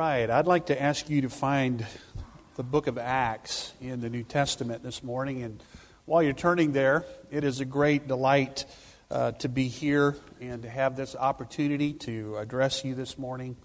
right, I'd like to ask you to find the book of Acts in the New Testament this morning. And while you're turning there, it is a great delight to be here and to have this opportunity to address you this morning.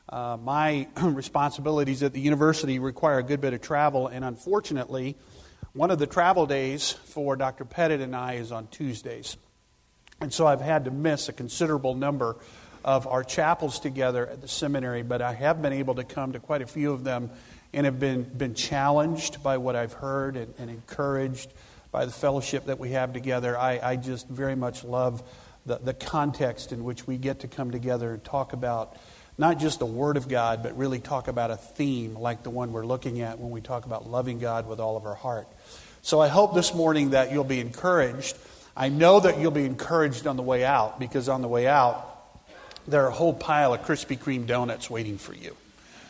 My responsibilities at the university require a good bit of travel, and unfortunately, one of the travel days for Dr. Pettit and I is on Tuesdays. And so I've had to miss a considerable number of our chapels together at the seminary, but I have been able to come to quite a few of them and have been challenged by what I've heard and encouraged by the fellowship that we have together. I just very much love the context in which we get to come together and talk about not just the Word of God, but really talk about a theme like the one we're looking at when we talk about loving God with all of our heart. So I hope this morning that you'll be encouraged. I know that you'll be encouraged on the way out, because on the way out, there are a whole pile of Krispy Kreme donuts waiting for you.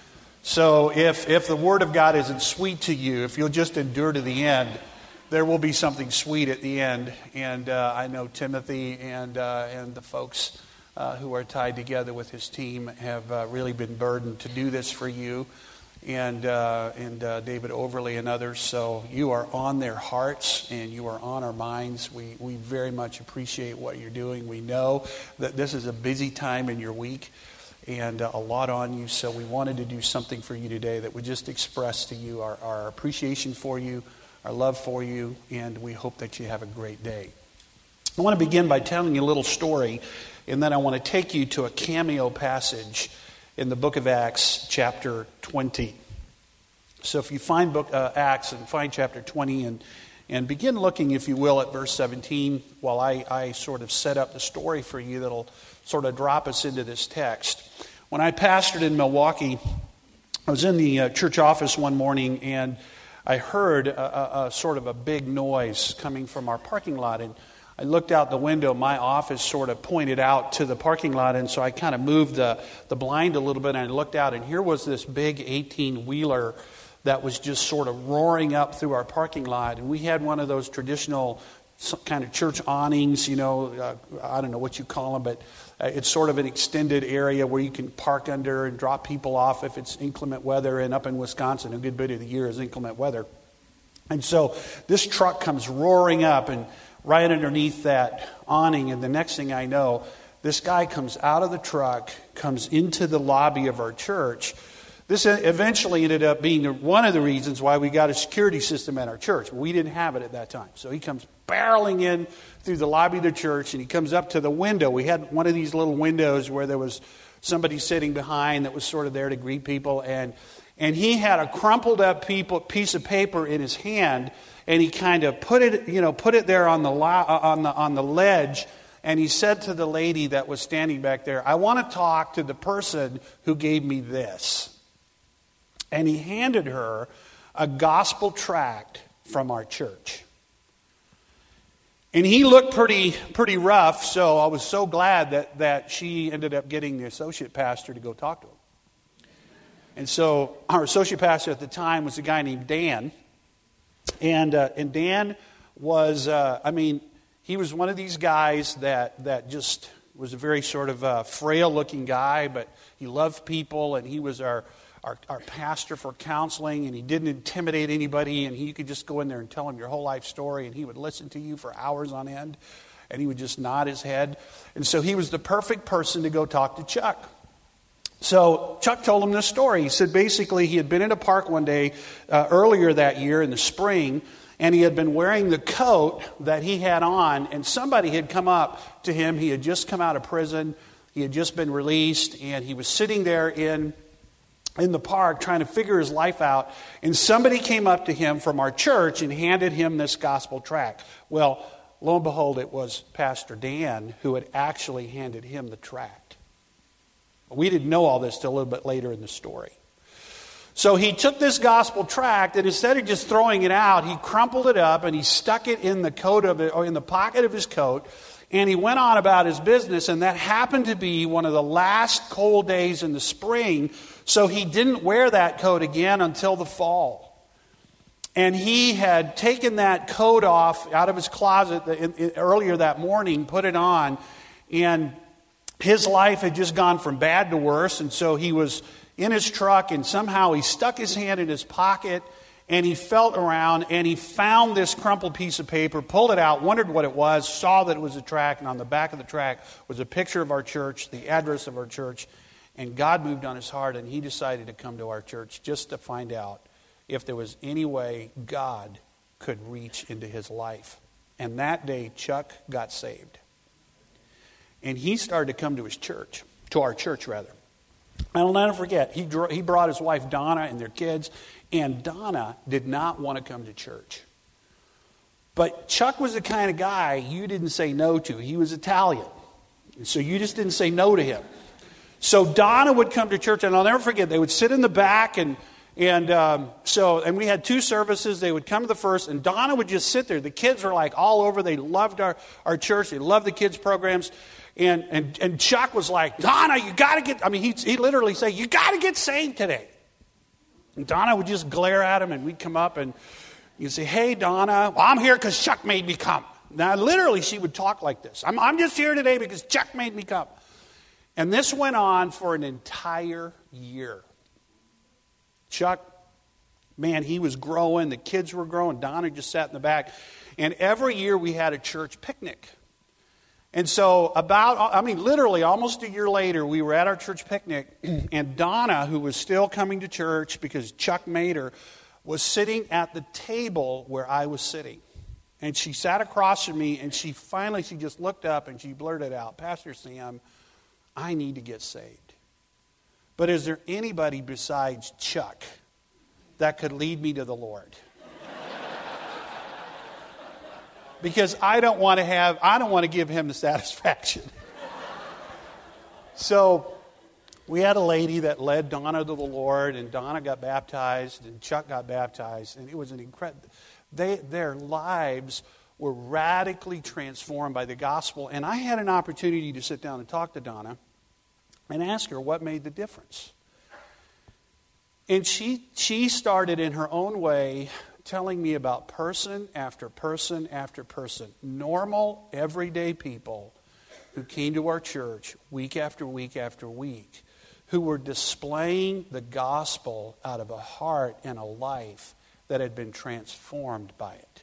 So if the Word of God isn't sweet to you, if you'll just endure to the end, there will be something sweet at the end. And I know Timothy and the folks who are tied together with his team have really been burdened to do this for you, and David Overly and others. So you are on their hearts and you are on our minds. We very much appreciate what you're doing. We know that this is a busy time in your week and a lot on you. So we wanted to do something for you today that would just express to you our appreciation for you, our love for you, and we hope that you have a great day. I want to begin by telling you a little story, and then I want to take you to a cameo passage in the book of Acts, chapter 20. So if you find Acts and find chapter 20 and begin looking, if you will, at verse 17, while I sort of set up the story for you that'll sort of drop us into this text. When I pastored in Milwaukee, I was in the church office one morning, and I heard a sort of a big noise coming from our parking lot, and I looked out the window. My office sort of pointed out to the parking lot, and so I kind of moved the blind a little bit, and I looked out, and here was this big 18-wheeler that was just sort of roaring up through our parking lot. And we had one of those traditional kind of church awnings, I don't know what you call them, but it's sort of an extended area where you can park under and drop people off if it's inclement weather. And up in Wisconsin, a good bit of the year is inclement weather. And so this truck comes roaring up and right underneath that awning, and the next thing I know, this guy comes out of the truck, comes into the lobby of our church. This eventually ended up being one of the reasons why we got a security system at our church. We didn't have it at that time. So he comes barreling in through the lobby of the church, and he comes up to the window. We had one of these little windows where there was somebody sitting behind that was sort of there to greet people, and he had a crumpled up piece of paper in his hand, and he kind of put it there on the ledge, and he said to the lady that was standing back there, "I want to talk to the person who gave me this." And he handed her a gospel tract from our church. And he looked pretty rough, so I was so glad that she ended up getting the associate pastor to go talk to him. And so our associate pastor at the time was a guy named Dan. And Dan was, he was one of these guys that just was a very sort of frail-looking guy, but he loved people, and he was our pastor for counseling, and he didn't intimidate anybody, and you could just go in there and tell him your whole life story, and he would listen to you for hours on end, and he would just nod his head. And so he was the perfect person to go talk to Chuck. So Chuck told him this story. He said basically he had been in a park one day earlier that year in the spring, and he had been wearing the coat that he had on, and somebody had come up to him. He had just come out of prison. He had just been released, and he was sitting there in the park trying to figure his life out, and somebody came up to him from our church and handed him this gospel tract. Well, lo and behold, it was Pastor Dan who had actually handed him the tract. We didn't know all this till a little bit later in the story. So he took this gospel tract, and instead of just throwing it out, he crumpled it up and he stuck it in the pocket of his coat, and he went on about his business. And that happened to be one of the last cold days in the spring, so he didn't wear that coat again until the fall. And he had taken that coat off out of his closet earlier that morning, put it on, and his life had just gone from bad to worse. And so he was in his truck, and somehow he stuck his hand in his pocket, and he felt around, and he found this crumpled piece of paper, pulled it out, wondered what it was, saw that it was a tract, and on the back of the tract was a picture of our church, the address of our church, and God moved on his heart, and he decided to come to our church just to find out if there was any way God could reach into his life. And that day, Chuck got saved. And he started to come to his church, to our church rather. I'll never forget, he brought his wife Donna and their kids, and Donna did not want to come to church. But Chuck was the kind of guy you didn't say no to. He was Italian, so you just didn't say no to him. So Donna would come to church, and I'll never forget, they would sit in the back, and we had 2 services. They would come to the first, and Donna would just sit there. The kids were like all over. They loved our church. They loved the kids' programs. And Chuck was like, Donna, you got to get, he'd literally say, you got to get saved today. And Donna would just glare at him, and we'd come up, and you'd say, hey, Donna, well, I'm here because Chuck made me come. Now, literally, she would talk like this. I'm just here today because Chuck made me come. And this went on for an entire year. Chuck, man, he was growing. The kids were growing. Donna just sat in the back. And every year we had a church picnic. And so literally almost a year later, we were at our church picnic. And Donna, who was still coming to church because Chuck made her, was sitting at the table where I was sitting. And she sat across from me, and she just looked up and she blurted out, Pastor Sam, I need to get saved. But is there anybody besides Chuck that could lead me to the Lord? Because I don't want to give him the satisfaction. So we had a lady that led Donna to the Lord, and Donna got baptized, and Chuck got baptized, and it was an incredible. Their lives were radically transformed by the gospel, and I had an opportunity to sit down and talk to Donna and ask her what made the difference. And she started in her own way telling me about person after person after person, normal, everyday people who came to our church week after week after week, who were displaying the gospel out of a heart and a life that had been transformed by it.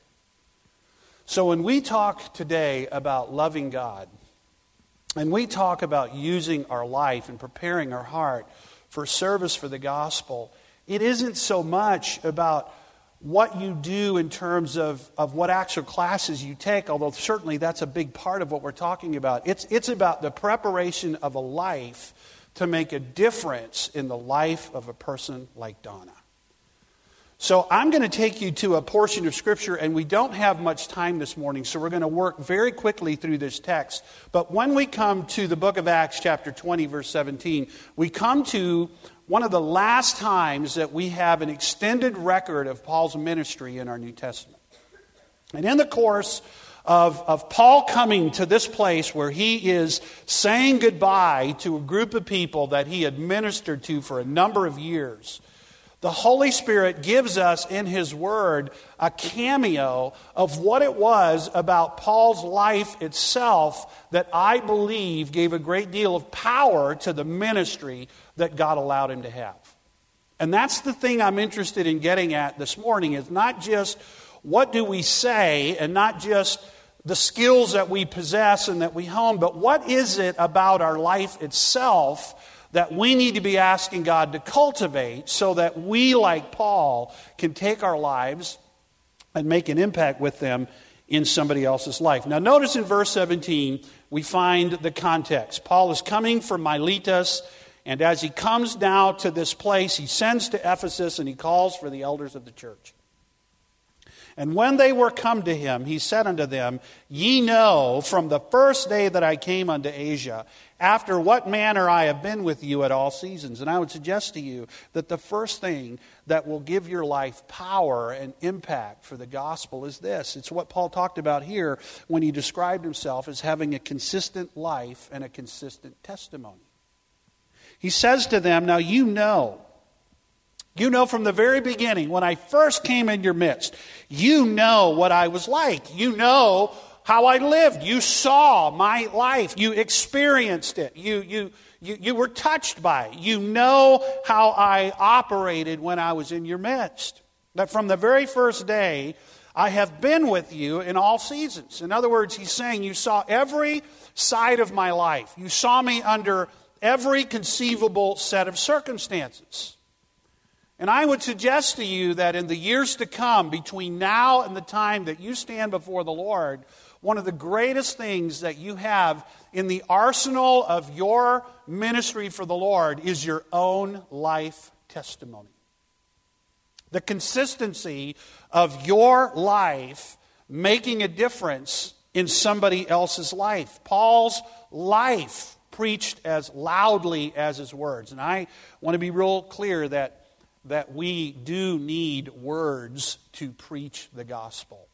So when we talk today about loving God, and we talk about using our life and preparing our heart for service for the gospel, it isn't so much about what you do in terms of what actual classes you take, although certainly that's a big part of what we're talking about. It's about the preparation of a life to make a difference in the life of a person like Donna. So I'm going to take you to a portion of Scripture, and we don't have much time this morning, so we're going to work very quickly through this text. But when we come to the book of Acts, chapter 20, verse 17, we come to one of the last times that we have an extended record of Paul's ministry in our New Testament. And in the course of Paul coming to this place where he is saying goodbye to a group of people that he had ministered to for a number of years, the Holy Spirit gives us in His Word a cameo of what it was about Paul's life itself that I believe gave a great deal of power to the ministry that God allowed him to have. And that's the thing I'm interested in getting at this morning, is not just what do we say and not just the skills that we possess and that we hone, but what is it about our life itself that we need to be asking God to cultivate so that we, like Paul, can take our lives and make an impact with them in somebody else's life. Now notice in verse 17, we find the context. Paul is coming from Miletus, and as he comes now to this place, he sends to Ephesus and he calls for the elders of the church. And when they were come to him, he said unto them, Ye know from the first day that I came unto Asia, after what manner I have been with you at all seasons. And I would suggest to you that the first thing that will give your life power and impact for the gospel is this. It's what Paul talked about here when he described himself as having a consistent life and a consistent testimony. He says to them, now you know from the very beginning, when I first came in your midst, you know what I was like. You know how I lived. You saw my life. You experienced it. You You were touched by it. You know how I operated when I was in your midst. That from the very first day, I have been with you in all seasons. In other words, he's saying you saw every side of my life. You saw me under every conceivable set of circumstances. And I would suggest to you that in the years to come, between now and the time that you stand before the Lord, one of the greatest things that you have in the arsenal of your ministry for the Lord is your own life testimony. The consistency of your life making a difference in somebody else's life. Paul's life preached as loudly as his words. And I want to be real clear that we do need words to preach the gospel.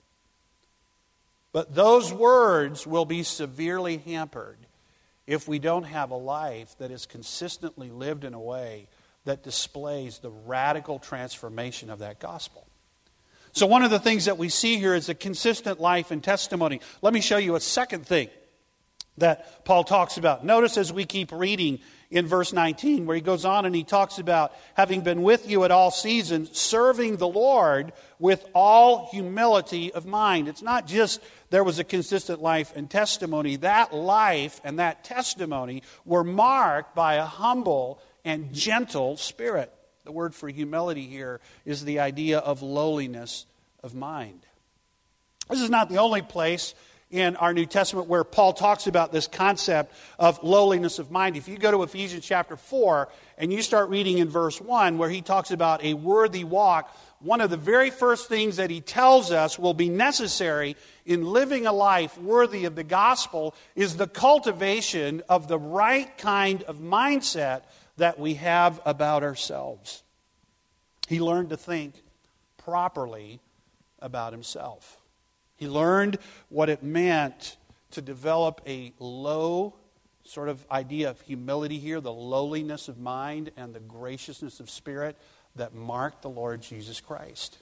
But those words will be severely hampered if we don't have a life that is consistently lived in a way that displays the radical transformation of that gospel. So one of the things that we see here is a consistent life and testimony. Let me show you a second thing that Paul talks about. Notice as we keep reading in verse 19, where he goes on and he talks about having been with you at all seasons, serving the Lord with all humility of mind. It's not just there was a consistent life and testimony. That life and that testimony were marked by a humble and gentle spirit. The word for humility here is the idea of lowliness of mind. This is not the only place in our New Testament where Paul talks about this concept of lowliness of mind. If you go to Ephesians chapter 4 and you start reading in verse 1 where he talks about a worthy walk, one of the very first things that he tells us will be necessary in living a life worthy of the gospel is the cultivation of the right kind of mindset that we have about ourselves. He learned to think properly about himself. He learned what it meant to develop a low sort of idea of humility here, the lowliness of mind and the graciousness of spirit that marked the Lord Jesus Christ.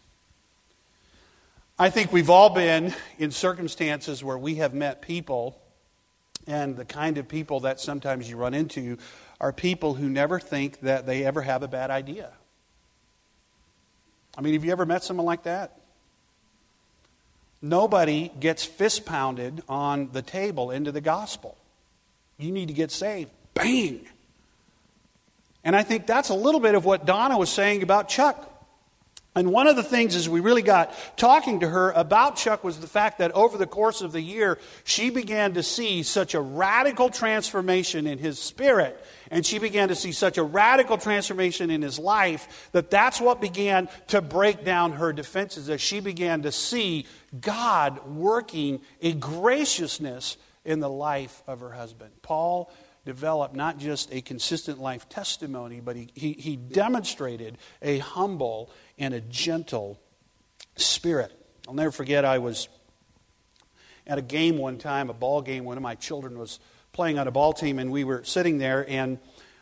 I think we've all been in circumstances where we have met people, and the kind of people that sometimes you run into are people who never think that they ever have a bad idea. I mean, have you ever met someone like that? Nobody gets fist pounded on the table into the gospel. You need to get saved. Bang! And I think that's a little bit of what Donna was saying about Chuck. And one of the things as we really got talking to her about Chuck was the fact that over the course of the year, she began to see such a radical transformation in his spirit, and she began to see such a radical transformation in his life, that that's what began to break down her defenses as she began to see God working a graciousness in the life of her husband. Paul developed not just a consistent life testimony, but he demonstrated a humble and a gentle spirit. I'll never forget, I was at a game one time, a ball game. One of my children was playing on a ball team, and we were sitting there, and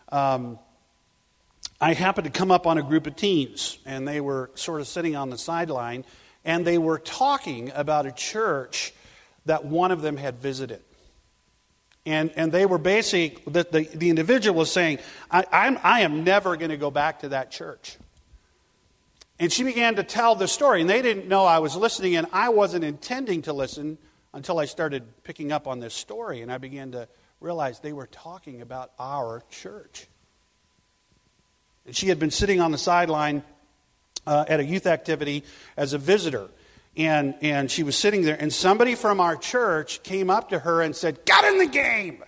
I happened to come up on a group of teens, and they were sort of sitting on the sideline, and they were talking about a church that one of them had visited. And they were basically, the individual was saying, I am never going to go back to that church. And she began to tell the story, and they didn't know I was listening, and I wasn't intending to listen until I started picking up on this story, and I began to realize they were talking about our church. And she had been sitting on the sideline at a youth activity as a visitor, and she was sitting there, and somebody from our church came up to her and said, "Get in the game!"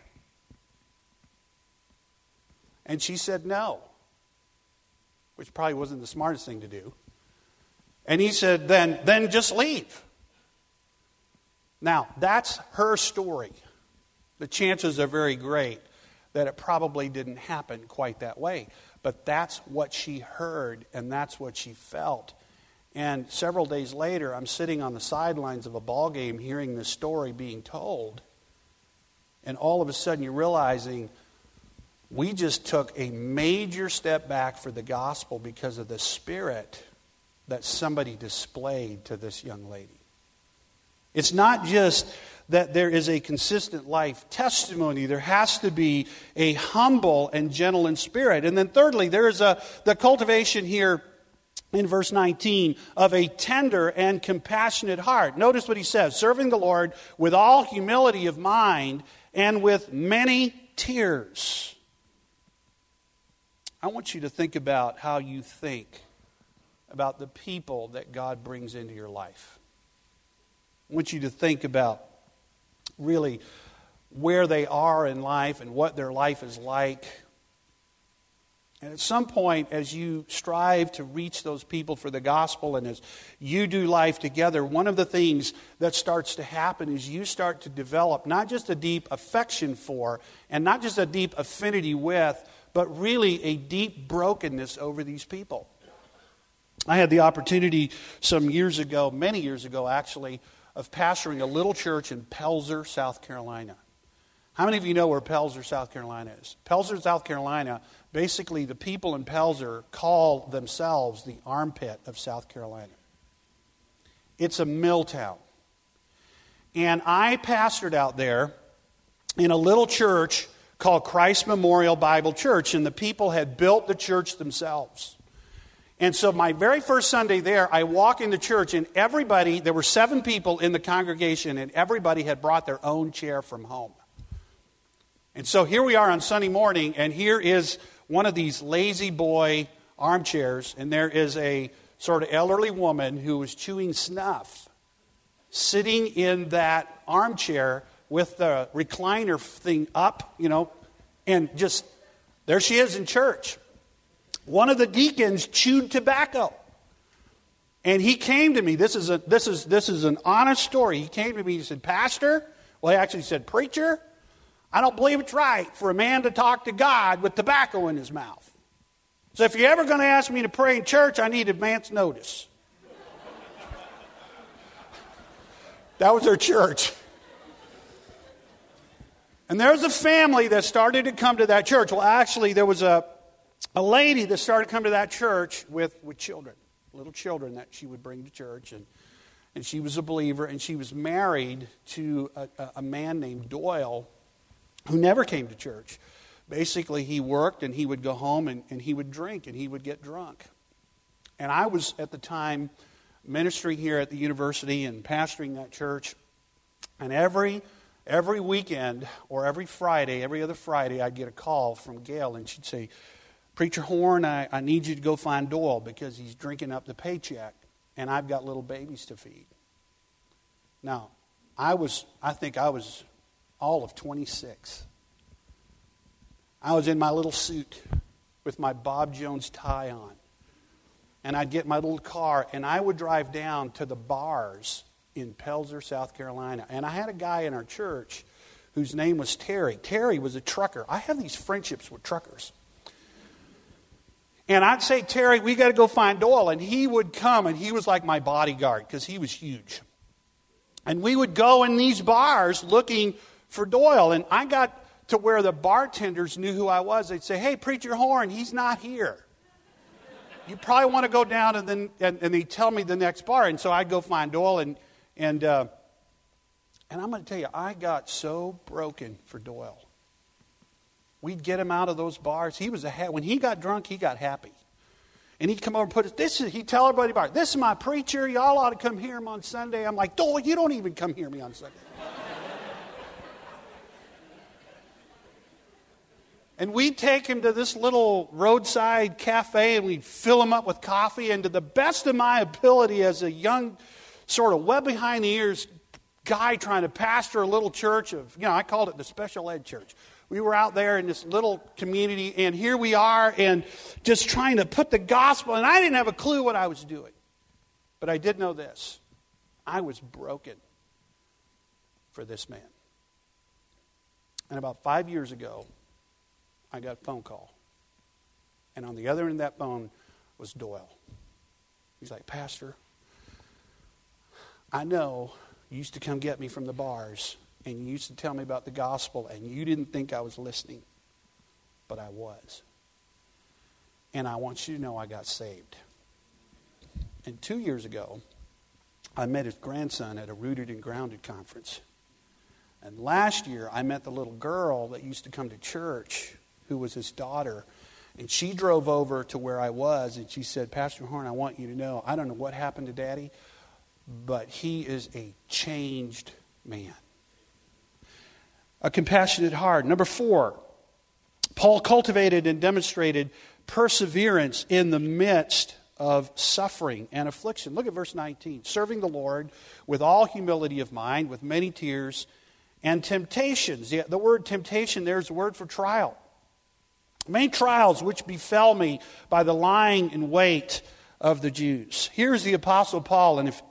And she said no, which probably wasn't the smartest thing to do. And he said, then just leave. Now, that's her story. The chances are very great that it probably didn't happen quite that way. But that's what she heard, and that's what she felt. And several days later, I'm sitting on the sidelines of a ball game hearing this story being told. And all of a sudden you're realizing we just took a major step back for the gospel because of the spirit that somebody displayed to this young lady. It's not just that there is a consistent life testimony. There has to be a humble and gentle in spirit. And then thirdly, there is the cultivation here in verse 19 of a tender and compassionate heart. Notice what he says, serving the Lord with all humility of mind and with many tears. I want you to think about how you think about the people that God brings into your life. I want you to think about really where they are in life and what their life is like. And at some point, as you strive to reach those people for the gospel and as you do life together, one of the things that starts to happen is you start to develop not just a deep affection for and not just a deep affinity with, but really a deep brokenness over these people. I had the opportunity some years ago, many years ago actually, of pastoring a little church in Pelzer, South Carolina. How many of you know where Pelzer, South Carolina is? Pelzer, South Carolina, basically the people in Pelzer call themselves the armpit of South Carolina. It's a mill town. And I pastored out there in a little church called Christ Memorial Bible Church, and the people had built the church themselves. And so my very first Sunday there, I walk in the church, and everybody, there were 7 people in the congregation, and everybody had brought their own chair from home. And so here we are on Sunday morning, and here is one of these lazy boy armchairs, and there is a sort of elderly woman who was chewing snuff, sitting in that armchair with the recliner thing up, and just, there she is in church. One of the deacons chewed tobacco. And he came to me. This is an honest story. He came to me and said, Pastor, well, he actually said, Preacher, I don't believe it's right for a man to talk to God with tobacco in his mouth. So if you're ever going to ask me to pray in church, I need advance notice. That was their church. And there was a family that started to come to that church. Well, actually, there was a lady that started to come to that church with children, little children that she would bring to church. And she was a believer, and she was married to a man named Doyle who never came to church. Basically, he worked, and he would go home, and he would drink, and he would get drunk. And I was, at the time, ministering here at the university and pastoring that church. And every weekend, or every Friday, every other Friday, I'd get a call from Gail, and she'd say, Preacher Horn, I need you to go find Doyle because he's drinking up the paycheck, and I've got little babies to feed. Now, I think I was all of 26. I was in my little suit with my Bob Jones tie on. And I'd get my little car, and I would drive down to the bars in Pelzer, South Carolina. And I had a guy in our church whose name was Terry. Terry was a trucker. I have these friendships with truckers. And I'd say, Terry, we got to go find Doyle. And he would come, and he was like my bodyguard because he was huge. And we would go in these bars looking for Doyle. And I got to where the bartenders knew who I was. They'd say, hey, Preacher Horn, he's not here. You probably want to go down, and they'd tell me the next bar. And so I'd go find Doyle. And I'm going to tell you, I got so broken for Doyle. We'd get him out of those bars. When he got drunk, he got happy. And he'd come over and put he'd tell everybody about it. This is my preacher. Y'all ought to come hear him on Sunday. I'm like, Doyle, you don't even come hear me on Sunday. And we'd take him to this little roadside cafe, and we'd fill him up with coffee. And to the best of my ability as a young, sort of wet behind the ears guy trying to pastor a little church I called it the special ed church. We were out there in this little community, and here we are, and just trying to put the gospel, and I didn't have a clue what I was doing. But I did know this. I was broken for this man. And about 5 years ago, I got a phone call. And on the other end of that phone was Doyle. He's like, Pastor, I know you used to come get me from the bars, and you used to tell me about the gospel, and you didn't think I was listening, but I was. And I want you to know I got saved. And 2 years ago, I met his grandson at a Rooted and Grounded conference. And last year, I met the little girl that used to come to church, who was his daughter. And she drove over to where I was, and she said, Pastor Horn, I want you to know, I don't know what happened to Daddy, but he is a changed man. A compassionate heart. Number 4, Paul cultivated and demonstrated perseverance in the midst of suffering and affliction. Look at verse 19. Serving the Lord with all humility of mind, with many tears and temptations. The word temptation there is the word for trial. Many trials which befell me by the lying in wait of the Jews. Here's the Apostle Paul, and if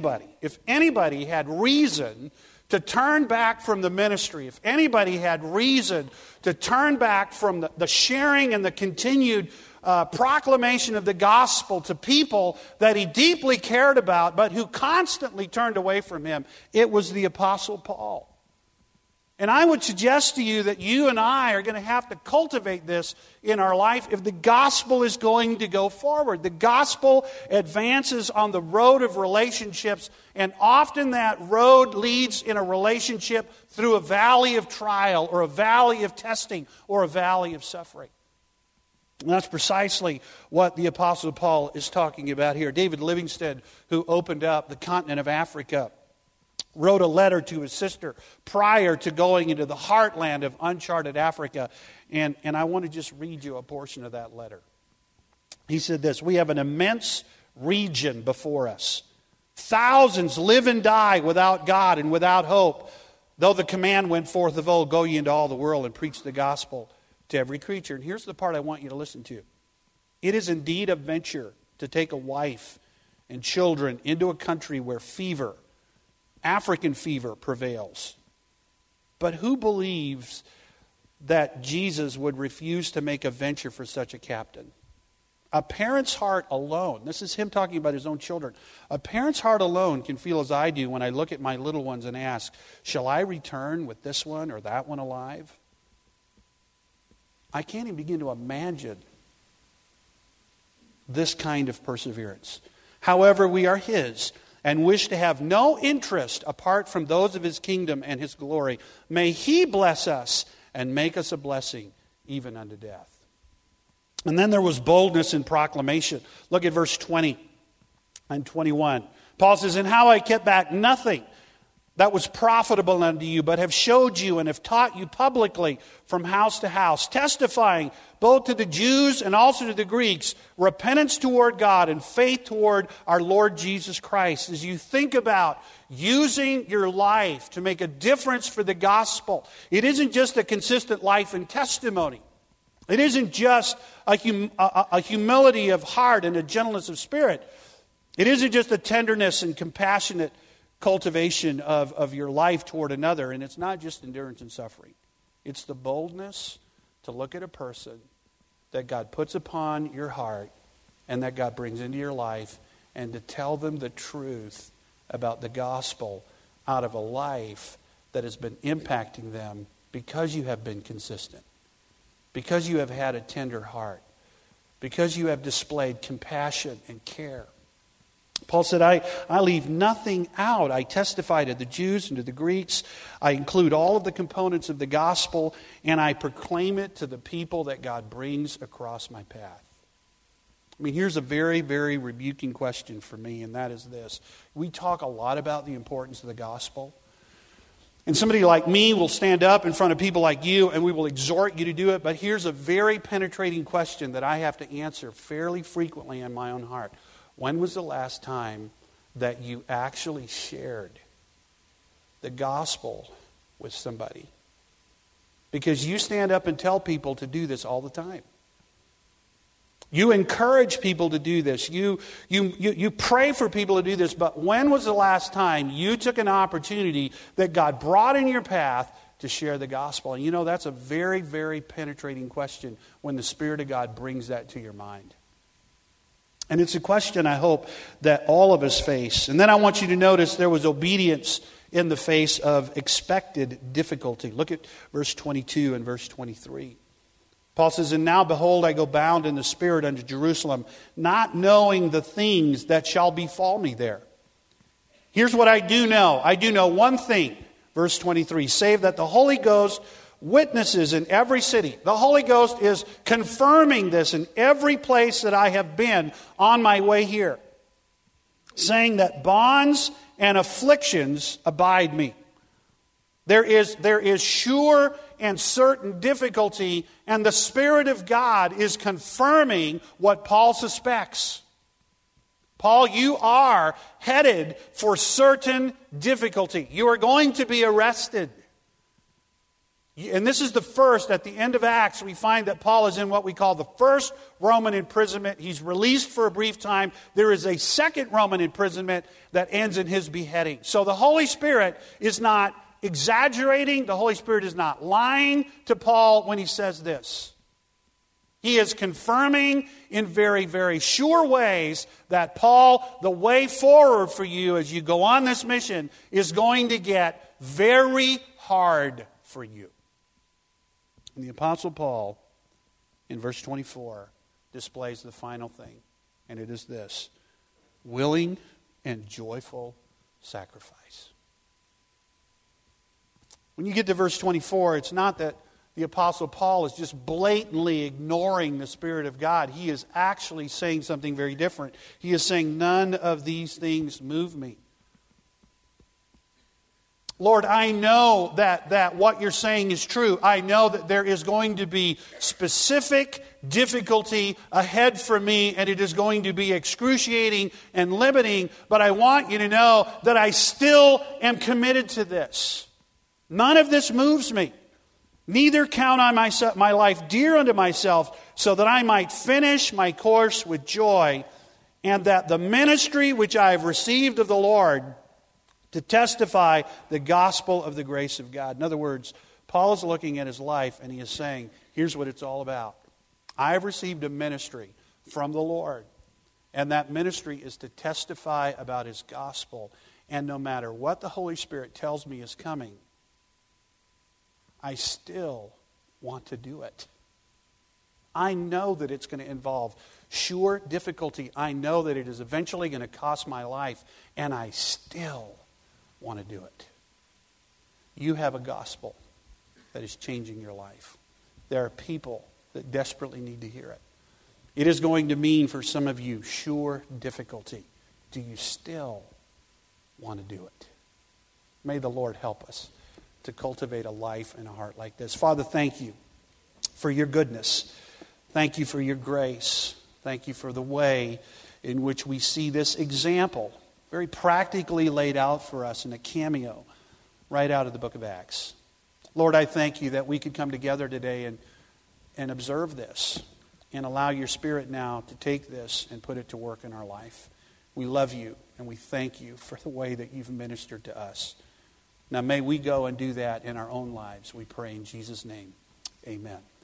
anybody had reason to turn back from the ministry, if anybody had reason to turn back from the sharing and the continued proclamation of the gospel to people that he deeply cared about, but who constantly turned away from him, it was the Apostle Paul. And I would suggest to you that you and I are going to have to cultivate this in our life if the gospel is going to go forward. The gospel advances on the road of relationships, and often that road leads in a relationship through a valley of trial or a valley of testing or a valley of suffering. And that's precisely what the Apostle Paul is talking about here. David Livingstone, who opened up the continent of Africa, wrote a letter to his sister prior to going into the heartland of uncharted Africa. And I want to just read you a portion of that letter. He said this: we have an immense region before us. Thousands live and die without God and without hope. Though the command went forth of old, go ye into all the world and preach the gospel to every creature. And here's the part I want you to listen to. It is indeed a venture to take a wife and children into a country where fever, African fever, prevails. But who believes that Jesus would refuse to make a venture for such a captain? A parent's heart alone, this is him talking about his own children, a parent's heart alone can feel as I do when I look at my little ones and ask, shall I return with this one or that one alive? I can't even begin to imagine this kind of perseverance. However, we are his and wish to have no interest apart from those of his kingdom and his glory. May he bless us and make us a blessing even unto death. And then there was boldness in proclamation. Look at verse 20 and 21. Paul says, and how I kept back nothing that was profitable unto you, but have showed you and have taught you publicly from house to house, testifying both to the Jews and also to the Greeks, repentance toward God and faith toward our Lord Jesus Christ. As you think about using your life to make a difference for the gospel, it isn't just a consistent life and testimony. It isn't just a humility of heart and a gentleness of spirit. It isn't just a tenderness and compassionate cultivation of your life toward another. And it's not just endurance and suffering. It's the boldness to look at a person that God puts upon your heart and that God brings into your life and to tell them the truth about the gospel out of a life that has been impacting them because you have been consistent, because you have had a tender heart, because you have displayed compassion and care. Paul said, I leave nothing out. I testify to the Jews and to the Greeks. I include all of the components of the gospel, and I proclaim it to the people that God brings across my path. I mean, here's a very, very rebuking question for me, and that is this. We talk a lot about the importance of the gospel. And somebody like me will stand up in front of people like you, and we will exhort you to do it. But here's a very penetrating question that I have to answer fairly frequently in my own heart. When was the last time that you actually shared the gospel with somebody? Because you stand up and tell people to do this all the time. You encourage people to do this. You pray for people to do this. But when was the last time you took an opportunity that God brought in your path to share the gospel? And you know, that's a very, very penetrating question when the Spirit of God brings that to your mind. And it's a question I hope that all of us face. And then I want you to notice there was obedience in the face of expected difficulty. Look at verse 22 and verse 23. Paul says, and now behold, I go bound in the Spirit unto Jerusalem, not knowing the things that shall befall me there. Here's what I do know. I do know one thing. Verse 23, save that the Holy Ghost witnesses in every city. The Holy Ghost is confirming this in every place that I have been on my way here, saying that bonds and afflictions abide me. There is sure and certain difficulty, and the Spirit of God is confirming what Paul suspects. Paul, you are headed for certain difficulty. You are going to be arrested. And this is the first, at the end of Acts, we find that Paul is in what we call the first Roman imprisonment. He's released for a brief time. There is a second Roman imprisonment that ends in his beheading. So the Holy Spirit is not exaggerating. The Holy Spirit is not lying to Paul when he says this. He is confirming in very, very sure ways that Paul, the way forward for you as you go on this mission is going to get very hard for you. And the Apostle Paul, in verse 24, displays the final thing. And it is this: willing and joyful sacrifice. When you get to verse 24, it's not that the Apostle Paul is just blatantly ignoring the Spirit of God. He is actually saying something very different. He is saying, none of these things move me. Lord, I know that what you're saying is true. I know that there is going to be specific difficulty ahead for me, and it is going to be excruciating and limiting, but I want you to know that I still am committed to this. None of this moves me. Neither count I my life dear unto myself, so that I might finish my course with joy, and that the ministry which I have received of the Lord to testify the gospel of the grace of God. In other words, Paul is looking at his life and he is saying, here's what it's all about. I have received a ministry from the Lord, and that ministry is to testify about His gospel. And no matter what the Holy Spirit tells me is coming, I still want to do it. I know that it's going to involve sure difficulty. I know that it is eventually going to cost my life, and I still want to do it. You have a gospel that is changing your life. There are people that desperately need to hear it. It is going to mean for some of you sure difficulty. Do you still want to do it? May the Lord help us to cultivate a life and a heart like this. Father, thank you for your goodness. Thank you for your grace. Thank you for the way in which we see this example very practically laid out for us in a cameo right out of the book of Acts. Lord, I thank you that we could come together today and observe this and allow your Spirit now to take this and put it to work in our life. We love you and we thank you for the way that you've ministered to us. Now may we go and do that in our own lives. We pray in Jesus' name. Amen.